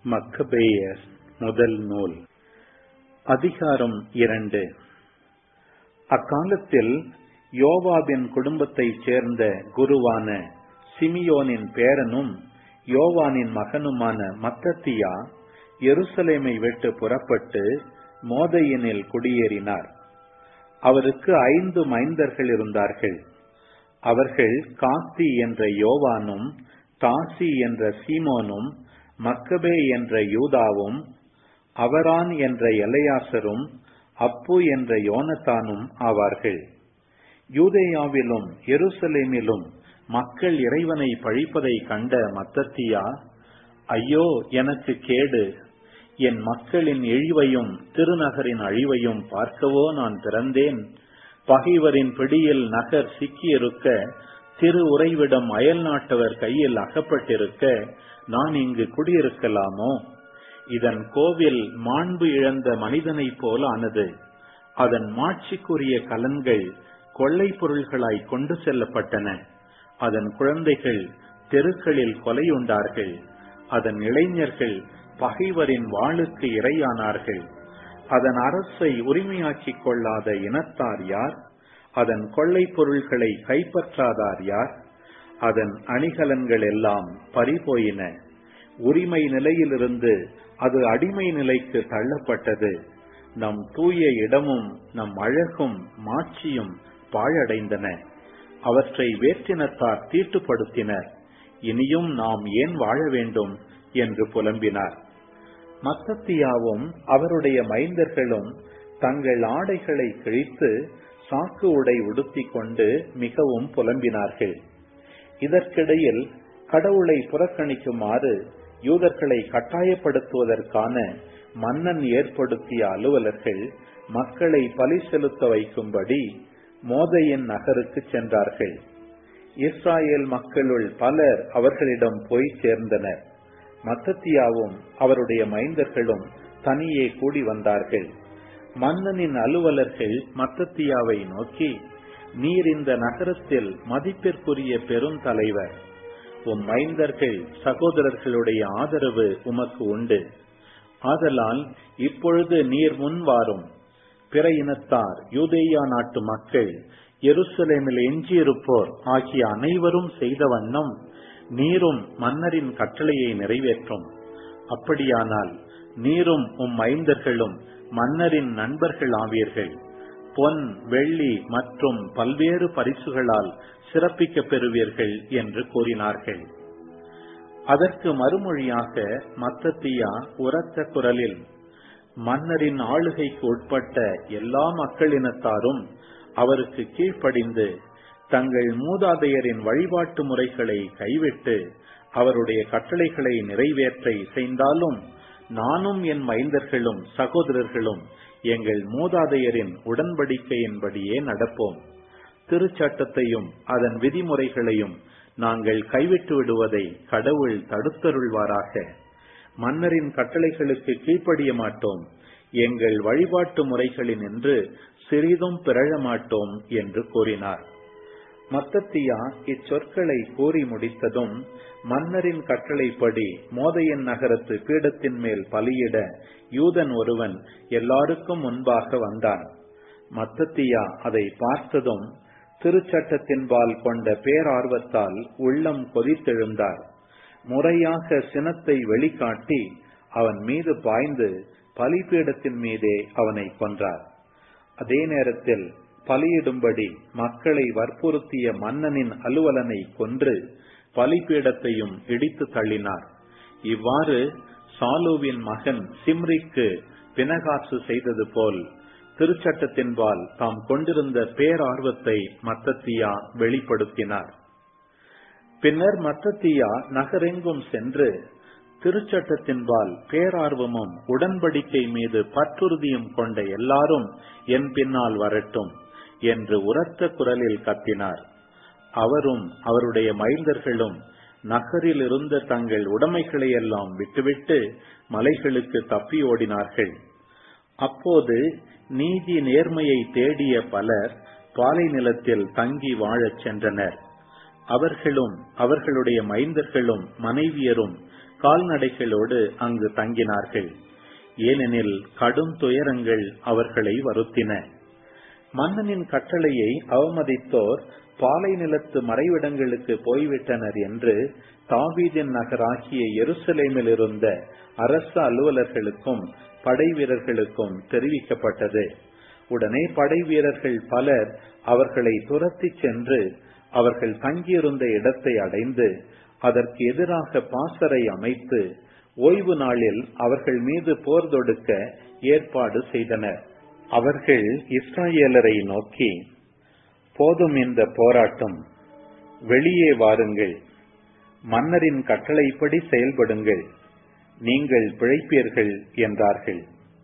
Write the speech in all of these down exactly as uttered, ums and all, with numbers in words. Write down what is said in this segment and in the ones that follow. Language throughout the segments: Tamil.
மக்கபேயர் முதல் நூல் அதிகாரம் இரண்டு. அக்காலத்தில் யோவாபின் குடும்பத்தைச் சேர்ந்த குருவான சிமியோனின் பேரனும் யோவானின் மகனுமான மத்தத்தியா எருசலேமை விட்டு புறப்பட்டு மோதையினில் குடியேறினார். அவருக்கு ஐந்து மைந்தர்கள் இருந்தார்கள். அவர்கள் காத்தி என்ற யோவானும், தாசி என்ற சீமோனும், மக்கபே என்ற யூதாவும், அவரான் என்ற எலெயாசரும், அப்பு என்ற யோனத்தானும் ஆவார்கள். யூதேயாவிலும் எருசலேமிலும் மக்கள் இறைவனை பழிப்பதை கண்ட மத்தத்தியா, ஐயோ எனக்கு கேடு, என் மக்களின் இழிவையும் திருநகரின் அழிவையும் பார்க்கவோ நான் பிறந்தேன். பகைவரின் பிடியில் நகர் சிக்கியிருக்க, திரு உறைவிடம் அயல் நாட்டவர் கையில் அகப்பட்டிருக்க நான் இங்கு குடியிருக்கலாமோ? இதன் கோவில் மாண்பு இழந்த மனிதனைப் போல ஆனது. அதன் மாட்சிக்குரிய கலன்கள் கொள்ளை பொருள்களாய் கொண்டு செல்லப்பட்டன. அதன் குழந்தைகள் தெருக்களில் கொலையுண்டார்கள். அதன் இளைஞர்கள் பகைவரின் வாளுக்கு இரையானார்கள். அதன் அரசை உரிமையாக்கிக் கொள்ளாத இனத்தார் யார்? அதன் கொள்ளை பொருள்களை கைப்பற்றாதார் யார்? அதன் அணிகலன்கள் எல்லாம் பறிபோயின. உரிமை நிலையிலிருந்து அது அடிமை நிலைக்கு தள்ளப்பட்டது. நம் தூய இடமும் நம் அழகும் மாட்சியும் பாழடைந்தன. அவற்றை வேற்றினத்தார் தீட்டுப்படுத்தினர். இனியும் நாம் ஏன் வாழ வேண்டும் என்று புலம்பினார். மத்தத்தியாவும் அவருடைய மைந்தர்களும் தங்கள் ஆடைகளை கிழித்து சாக்கு உடை உடுத்திக் கொண்டு மிகவும் புலம்பினார்கள். இதற்கிடையில் கடவுளை புறக்கணிக்குமாறு யூதர்களை கட்டாயப்படுத்துவதற்கான மன்னன் ஏற்படுத்திய அலுவலர்கள் மக்களை பலி செலுத்த வைக்கும்படி மோதையின் நகருக்கு சென்றார்கள். இஸ்ராயேல் மக்களுள் பலர் அவர்களிடம் போய் சேர்ந்தனர். மத்தத்தியாவும் அவருடைய மைந்தர்களும் தனியே கூடி வந்தார்கள். மன்னனின் அலுவலர்கள் மத்தத்தியாவை நோக்கி, நீர் இந்த நகரத்தில் மதிப்பிற்குரிய பெருந்தலைவர். உம் மைந்தர்கள் சகோதரர்களுடைய ஆதரவு உமக்கு உண்டு. ஆதலால் இப்பொழுது நீர் முன்வாரும். பிற இனத்தார், யூதேயா நாட்டு மக்கள், எருசலேமில் எஞ்சியிருப்போர் ஆகிய அனைவரும் செய்த வண்ணம் நீரும் மன்னரின் கட்டளையை நிறைவேற்றும். அப்படியானால் நீரும் உம் மைந்தர்களும் மன்னரின் நண்பர்கள் ஆவீர்கள். பொன், வெள்ளி மற்றும் பல்வேறு பரிசுகளால் சிறப்பிக்க பெறுவீர்கள் என்று கூறினார்கள். அதற்கு மறுமொழியாக மத்தத்தியா உரத்த குரலில், மன்னரின் ஆளுகைக்கு உட்பட்ட எல்லா மக்களினத்தாரும் அவருக்கு கீழ்ப்படிந்து தங்கள் மூதாதையரின் வழிபாட்டு முறைகளை கைவிட்டு அவருடைய கட்டளைகளை நிறைவேற்ற இசைந்தாலும் நானும் என் மைந்தர்களும் சகோதரர்களும் எங்கள் மூதாதையரின் உடன்படிக்கையின்படியே நடப்போம். திருச்சட்டத்தையும் அதன் விதிமுறைகளையும் நாங்கள் கைவிட்டு விடுவதை கடவுள் தடுத்தருள்வாராக. மன்னரின் கட்டளைகளுக்கு கீழ்ப்படிய மாட்டோம். எங்கள் வழிபாட்டு முறைகளின் என்று சிறிதும் பிறழ மாட்டோம் என்று கூறினார். மத்தத்தியா இச்சொற்களை கூறி முடித்ததும் மன்னரின் கட்டளைப்படி மோதையின் நகரத்து பீடத்தின் மேல் பலியிட யூதன் ஒருவன் எல்லாருக்கும் முன்பாக வந்தான். மத்தத்தியா அதை பார்த்ததும் திருச்சட்டத்தின்பால் கொண்ட பேரார்வத்தால் உள்ளம் கொதித்தெழுந்தார். முறையாக சினத்தை வெளிக்காட்டி அவன் மீது பாய்ந்து பலிபீடத்தின் மீதே அவனை கொன்றார். அதே நேரத்தில் பலியிடும்படி மக்களை வற்புறுத்திய மன்னனின் அலுவலனை கொன்று பலிபீடத்தையும் இடித்து தள்ளினார். இவ்வாறு சாலூவின் மகன் சிம்ரிக்கு பினகாசு செய்தது போல் திருச்சட்டத்தின்பால் தாம் கொண்டிருந்த பேரார்வத்தை மத்தத்தியா வெளிப்படுத்தினார். பின்னர் மத்தத்தியா நகரெங்கும் சென்று, திருச்சட்டத்தின்பால் பேரார்வமும் உடன்படிக்கை மீது பற்றுறுதியும் கொண்ட எல்லாரும் என் பின்னால் வரட்டும் என்று உரத்த குரலில் கத்தினார். அவரும் அவருடைய மைந்தர்களும் நகரில் இருந்த தங்கள் உடைமைகளை எல்லாம் விட்டுவிட்டு மலைகளுக்கு தப்பி ஓடினார்கள். அப்போது நீதி நேர்மையை தேடிய பலர் பாலை நிலத்தில் தங்கி வாழச் சென்றனர். அவர்களும் அவர்களுடைய மைந்தர்களும் மனைவியரும் கால்நடைகளோடு அங்கு தங்கினார்கள். ஏனெனில் கடும் துயரங்கள் அவர்களை வருத்தின. மன்னனின் கட்டளையை அவமதித்தோர் பாலை நிலத்து மறைவிடங்களுக்கு போய்விட்டனர் என்று தாவீதின் நகராகிய எருசலேமில் இருந்த அரசு அலுவலர்களுக்கும் படை வீரர்களுக்கும் தெரிவிக்கப்பட்டது. உடனே படை வீரர்கள் பலர் அவர்களை துரத்தி சென்று அவர்கள் தங்கியிருந்த இடத்தை அடைந்து அதற்கு எதிராக பாசறை அமைத்து ஓய்வு நாளில் அவர்கள் மீது போர் தொடுக்க ஏற்பாடு செய்தனர். அவர்கள் இஸ்ராயேலரை நோக்கி, போதும் இந்த போராட்டம், வெளியே வாருங்கள், மன்னரின் கட்டளைப்படி செயல்படுங்கள், நீங்கள் பிழைப்பீர்கள் என்றார்கள்.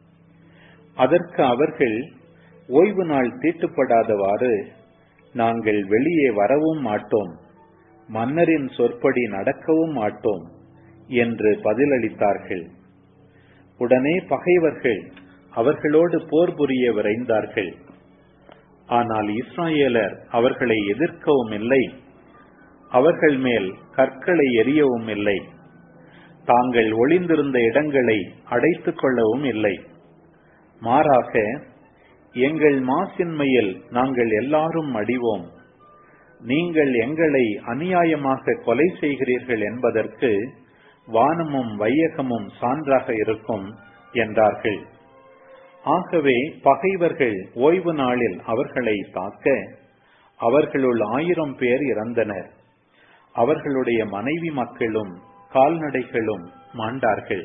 அதற்கு அவர்கள், ஓய்வு நாள் தீட்டுப்படாதவாறு நாங்கள் வெளியே வரவும் மாட்டோம், மன்னரின் சொற்படி நடக்கவும் மாட்டோம் என்று பதிலளித்தார்கள். உடனே பகைவர்கள் அவர்களோடு போர் புரிய விரைந்தார்கள். ஆனால் இஸ்ராயேலர் அவர்களை எதிர்க்கவும் இல்லை, அவர்கள் மேல் கற்களை எறியவும் இல்லை, தாங்கள் ஒளிந்திருந்த இடங்களை அடைத்துக் கொள்ளவும் இல்லை. மாறாக, எங்கள் மாசின்மையில் நாங்கள் எல்லாரும் அடிவோம், நீங்கள் எங்களை அநியாயமாக கொலை செய்கிறீர்கள் என்பதற்கு வானமும் வையகமும் சான்றாக இருக்கும் என்றார்கள். ஆகவே பகைவர்கள் ஓய்வு நாளில் அவர்களை தாக்க அவர்களுள் ஆயிரம் பேர் இறந்தனர். அவர்களுடைய மனைவி மக்களும் கால்நடைகளும் மாண்டார்கள்.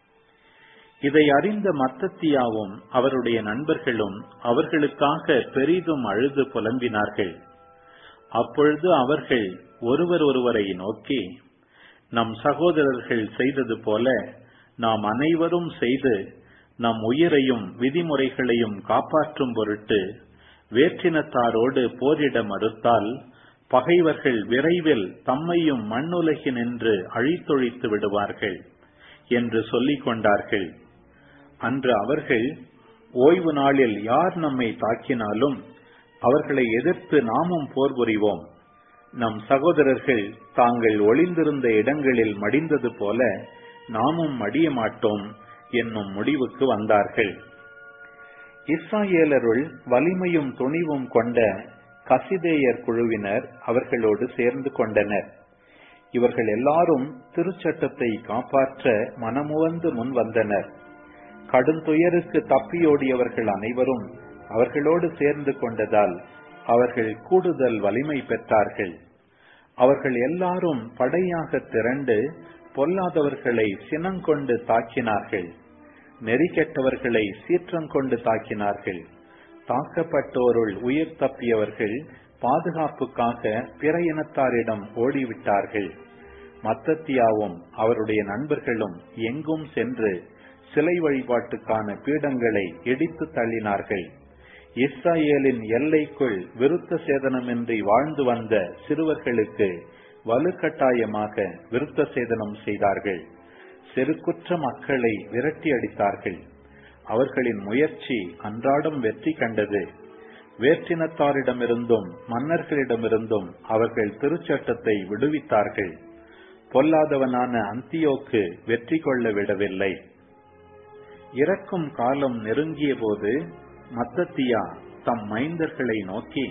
இதை அறிந்த மத்தத்தியாவும் அவருடைய நண்பர்களும் அவர்களுக்காக பெரிதும் அழுது புலம்பினார்கள். அப்பொழுது அவர்கள் ஒருவர் ஒருவரை நோக்கி, நம் சகோதரர்கள் செய்தது போல நாம் அனைவரும் செய்து நம் உயிரையும் விதிமுறைகளையும் காப்பாற்றும் பொருட்டு வேற்றினத்தாரோடு போரிட மறுத்தால் பகைவர்கள் விரைவில் தம்மையும் மண்ணுலகினின்று அழித்தொழித்து விடுவார்கள் என்று சொல்லிக் கொண்டார்கள். அன்று அவர்கள், ஓய்வு நாளில் யார் நம்மை தாக்கினாலும் அவர்களை எதிர்த்து நாமும் போர் புரிவோம், நம் சகோதரர்கள் தாங்கள் ஒளிந்திருந்த இடங்களில் மடிந்தது போல நாமும் மடிய மாட்டோம் என்னும் முடிவுக்கு வந்தார்கள். இஸ்ராயேலருள் வலிமையும் துணிவும் கொண்ட கசிதேயர் குழுவினர் அவர்களோடு சேர்ந்து கொண்டனர். இவர்கள் எல்லாரும் திருச்சட்டத்தை காப்பாற்ற மனமுவந்து முன் வந்தனர். கடுந்துயருக்கு தப்பியோடியவர்கள் அனைவரும் அவர்களோடு சேர்ந்து கொண்டதால் அவர்கள் கூடுதல் வலிமை பெற்றார்கள். அவர்கள் எல்லாரும் படையாக திரண்டு பொல்லாதவர்களை சினங்கொண்டு தாக்கினார்கள், நெறிகெட்டவர்களை சீற்றம் கொண்டு தாக்கினார்கள். தாக்கப்பட்டோருள் உயிர் தப்பியவர்கள் பாதுகாப்புக்காக பிற இனத்தாரிடம் ஓடிவிட்டார்கள். மத்தத்தியாவும் அவருடைய நண்பர்களும் எங்கும் சென்று சிலை வழிபாட்டுக்கான பீடங்களை இடித்து தள்ளினார்கள். இஸ்ராயேலின் எல்லைக்குள் விருத்த சேதனமின்றி வாழ்ந்து வந்த சிறுவர்களுக்கு வலுக்கட்டாயமாக விருத்த சேதனம் செய்தார்கள். செருக்குற்ற மக்களை விரட்டி அடித்தார்கள். அவர்களின் முயற்சி அன்றாடம் வெற்றி கண்டது. வேற்றினத்தாரிடமிருந்தும் மன்னர்களிடமிருந்தும் அவர்கள் திருச்சட்டத்தை விடுவித்தார்கள். பொல்லாதவனான அந்தியோக்கு வெற்றி கொள்ள விடவில்லை. இறக்கும் காலம் நெருங்கிய போது மத்தத்தியா தம் மைந்தர்களை நோக்கி,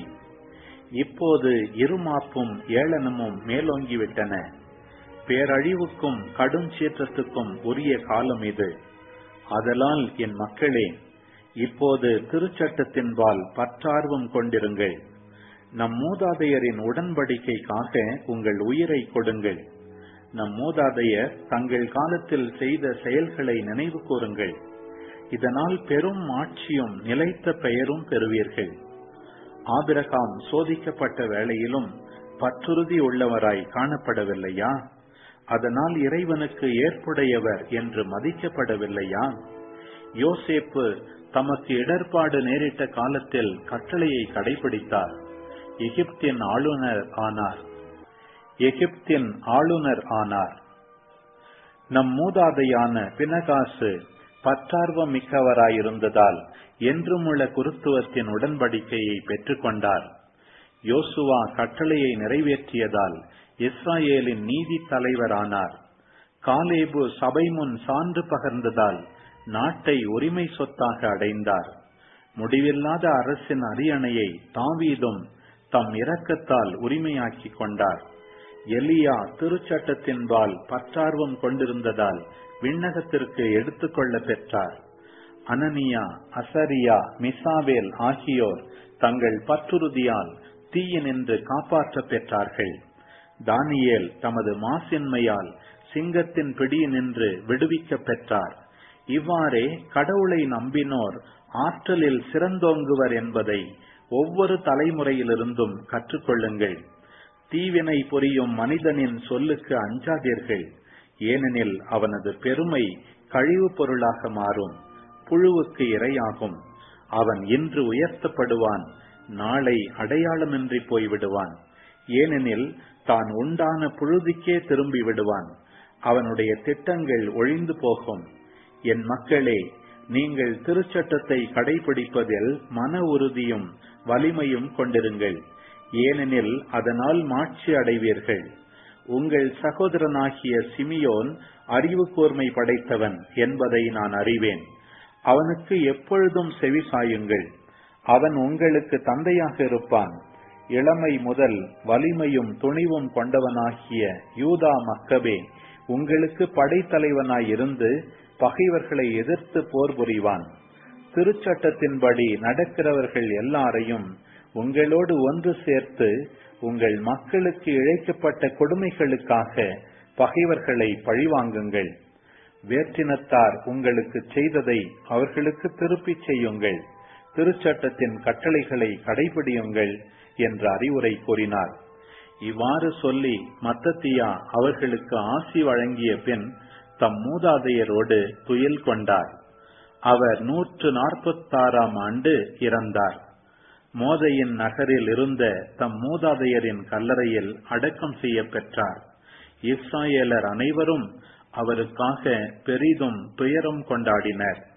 இப்போது இருமாப்பும் ஏளனமும் மேலோங்கிவிட்டன. பேரழிவுக்கும் கடும் சீற்றத்துக்கும் உரிய காலம் இது. ஆதலால் என் மக்களே, இப்போது திருச்சட்டத்தின்பால் பற்றார்வம் கொண்டிருங்கள். நம் மூதாதையரின் உடன்படிக்கைக்காக உங்கள் உயிரை கொடுங்கள். நம் மூதாதையர் தங்கள் காலத்தில் செய்த செயல்களை நினைவு கூறுங்கள். இதனால் பெரும் ஆட்சியும் நிலைத்த பெயரும் பெறுவீர்கள். ஆபிரகாம் சோதிக்கப்பட்ட வேளையிலும் பற்றுறுதி உள்ளவராய் காணப்படவில்லையா? அதனால் இறைவனுக்கு ஏற்புடையவர் என்று மதிக்கப்படவில்லையா? யோசேப்பு தமக்கு இடர்பாடு நேரிட்ட காலத்தில் கட்டளையை கடைபிடித்தார். எகிப்தின் ஆளுநர் ஆனார் எகிப்தின் ஆளுநர் ஆனார். நம் மூதாதையான பினகாசு பற்றார்வம் மிக்கவராயிருந்ததால் என்றுமுள்ள குருத்துவத்தின் உடன்படிக்கையை பெற்றுக்கொண்டார். யோசுவா கட்டளையை நிறைவேற்றியதால் இஸ்ராயேலின் நீதி தலைவரானார். காலேபு சபை முன் சான்று பகர்ந்ததால் நாட்டை உரிமை சொத்தாக அடைந்தார். முடிவில்லாத அரசின் அரியணையை தாவீதும் தம் இரக்கத்தால் உரிமையாக்கி கொண்டார். எலியா திருச்சட்டத்தின்பால் பற்றார்வம் கொண்டிருந்ததால் விண்ணகத்திற்கு எடுத்துக்கொள்ள பெற்றார். அனனியா, அசரியா, மிசாவேல் ஆகியோர் தங்கள் பற்றுறுதியால் தீயினின்று காப்பாற்ற பெற்றார்கள். தானியேல் தமது மாசின்மையால் சிங்கத்தின் பிடியினின்று விடுவிக்க பெற்றார். இவ்வாறே கடவுளை நம்பினோர் ஆற்றலில் சிறந்தோங்குவர் என்பதை ஒவ்வொரு தலைமுறையிலிருந்தும் கற்றுக்கொள்ளுங்கள். தீவினை புரியும் மனிதனின் சொல்லுக்கு அஞ்சாதீர்கள். ஏனெனில் அவனது பெருமை கழிவு பொருளாக மாறும், புழுவுக்கு இரையாகும். அவன் இன்று உயர்த்தப்படுவான், நாளை அடையாளமின்றி போய்விடுவான். ஏனெனில் தான் உண்டான புழுதிக்கே திரும்பி விடுவான். அவனுடைய திட்டங்கள் ஒழிந்து போகும். என் மக்களே, நீங்கள் திருச்சட்டத்தை கடைபிடிப்பதில் மன உறுதியும் வலிமையும் கொண்டிருங்கள். ஏனெனில் அதனால் மாட்சி அடைவீர்கள். உங்கள் சகோதரனாகிய சிமியோன் அறிவு கூர்மை படைத்தவன் என்பதை நான் அறிவேன். அவனுக்கு எப்பொழுதும் செவி சாயுங்கள். அவன் உங்களுக்கு தந்தையாக இருப்பான். இளமை முதல் வலிமையும் துணிவும் கொண்டவனாகிய யூதா மக்கபே உங்களுக்கு படைத்தலைவனாய் இருந்து பகைவர்களை எதிர்த்து போர் புரிவான். திருச்சட்டத்தின்படி நடக்கிறவர்கள் எல்லாரையும் உங்களோடு ஒன்று சேர்த்து உங்கள் மக்களுக்கு இழைக்கப்பட்ட கொடுமைகளுக்காக பகைவர்களை பழிவாங்குங்கள். வேற்றினத்தார் உங்களுக்கு செய்ததை அவர்களுக்கு திருப்பிச் செய்யுங்கள். திருச்சட்டத்தின் கட்டளைகளை கடைபிடியுங்கள் என்ற அறிவுரை கூறினார். இவ்வாறு சொல்லி மத்தத்தியா அவர்களுக்கு ஆசி வழங்கிய பின் தம் மூதாதையரோடு துயில் கொண்டார். அவர் நூற்று நாற்பத்தாறாம் ஆண்டு இறந்தார். மோதையின் நகரில் இருந்த தம் மூதாதையரின் கல்லறையில் அடக்கம் செய்ய பெற்றார். இஸ்ராயேலர் அனைவரும் அவருக்காக பெரிதும் துயரம் கொண்டாடினர்.